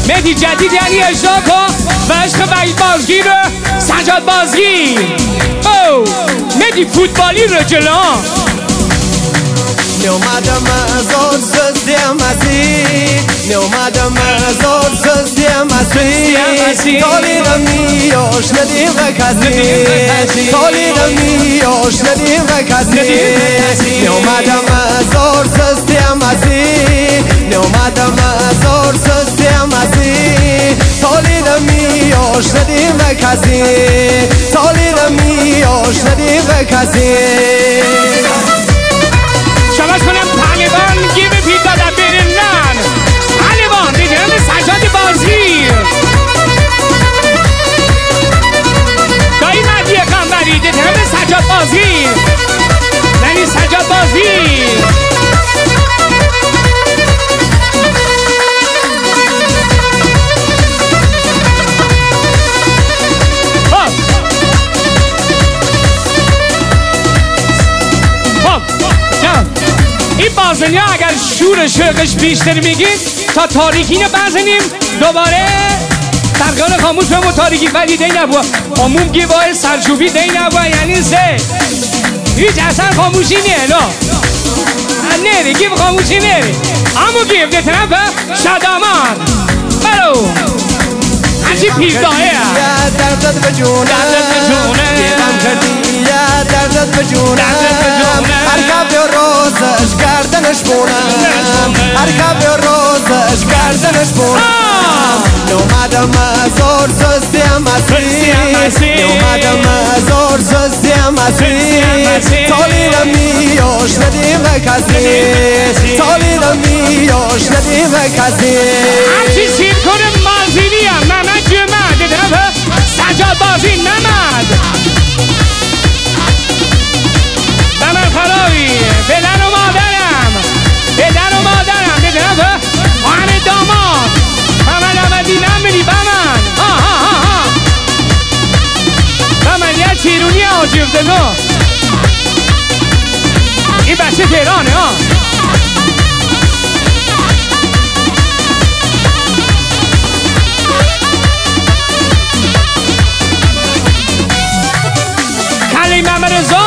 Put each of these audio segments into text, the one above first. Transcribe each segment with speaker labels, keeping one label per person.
Speaker 1: مهدی جدید یعنی اجرا کن و عشق وحید بازگیر سجاد بازگیر او مهدی فوتبالی رو جلو
Speaker 2: نیومدم زور زدیم اسی نیومدم زور زدیم اسی تالی نمیاش ندیم و کسی تالی نمیاش ندیم و کسی نیومدم زور زدیم اسی نیومدم زور زدیم اسی تالی نمیاش ندیم و کسی تالی نمیاش ندیم و کسی
Speaker 1: شباش کنم پهلوان گیب پیدا در برنن پهلوان دیدم سجاد بازگیر دایی مدی قنبری دیدم سجاد بازگیر یعنی سجاد بازگیر این بازنیا اگر شور شرقش بیشتر میگید تا تاریکی اینو بزنیم دوباره سرگان خاموش به تاریکی ولی دی نبوه همون گیبای سرچوبی دی نبوه یعنی زه هیچ اصلا خاموشی نه نره گیب خاموشی نره همون گیب ده طرف شادامان برو هرچی پیردایه
Speaker 2: دردت به جونه گیرم کردی دردت به جونه هر کب روزش گردنش بونم هر کب روزش گردنش بونم نومدم زور زستیم اسی نومدم زور زستیم اسی تالی نمیاش ندیم و کسی تالی نمیاش ندیم و کسی
Speaker 1: هرچی سیر کنه مازینی هم ممد جمعه دیدم سجاد بازی ممد ممد خرابی پدر و مادرم پدر و مادرم دیدم خواهر داماد ممد عمدی نمیری بمن بمن یه چیرونی آجیفته نو این بچه تهرانه ها کلی ممرزا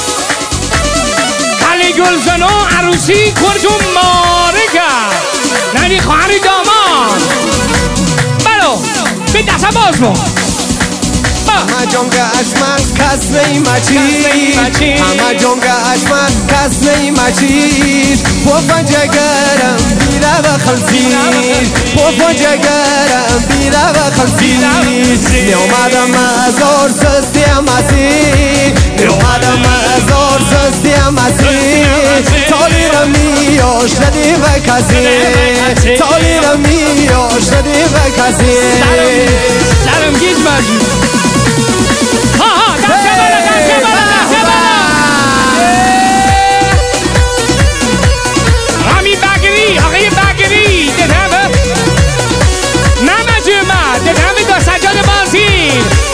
Speaker 1: کلی گلزنو عروسی کردون مارکه ننی خواهری دامان بلو به دست باز مو
Speaker 2: همه جنگ اشمک کس نیمچید همه جنگ اشمک کس نیمچید پوفن جگرم بیره و خلصید پوفن جگرم بیره و خلصید نیومدم زور سستیم اسی نیومدم زور سستیم اسی تالی رمیاش ندیم و کسی تالی رمیاش ندیم و کسی
Speaker 1: سرم گیج مجید دسته بالا دسته بالا دسته بالا رامی بگری آقای بگری دیدم نمجمه دیدم دا سجاد بازی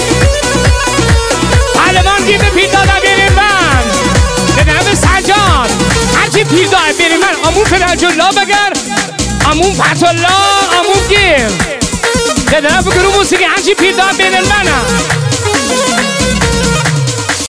Speaker 1: پهلوان گیب پیدا دا بیرین من دیدم سجاد هرچی پیدا بیرین من امون فرج الله بگر امون فتح الله امون گیر دیدم بگرو موسیقی هرچی پیدا بیرین منم